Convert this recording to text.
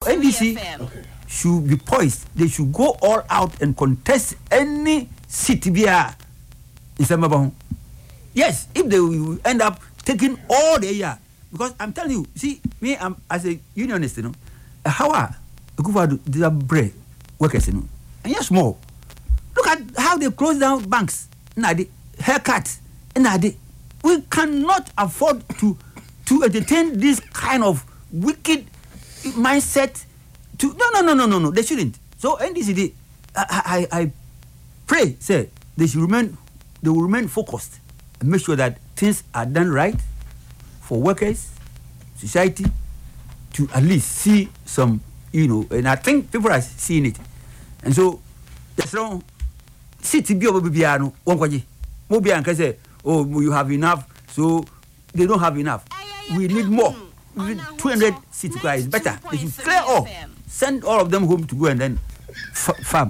NDC should be poised. They should go all out and contest any city in Sambabon. Yes, if they will end up taking all the year, because I'm telling you, see, me, I'm as a unionist, you know, how are the bread workers, you know, and yes, more. Look at how they close down banks, haircuts, we cannot afford to entertain this kind of wicked mindset. No, they shouldn't. So NDCD, I pray, say they will remain focused and make sure that things are done right for workers, society, to at least see some, and I think people are seeing it. And so that's wrong. City Biano, one kwaji. Mobi and say, oh, you have enough, so they don't have enough. We need more. We need 200 city guys better. They should clear all. Send all of them home to go and then farm.